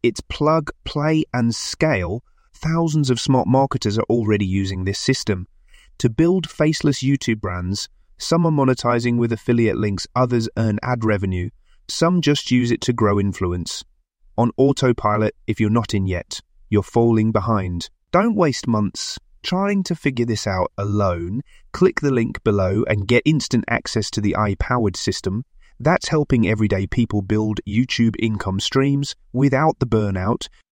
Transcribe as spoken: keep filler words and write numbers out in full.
It's plug, play, and scale. Thousands of smart marketers are already using this system. To build faceless YouTube brands, some are monetizing with affiliate links, others earn ad revenue. Some just use it to grow influence. On autopilot, if you're not in yet, you're falling behind. Don't waste months trying to figure this out alone. Click the link below and get instant access to the AI-powered system. That's helping everyday people build YouTube income streams without the burnout.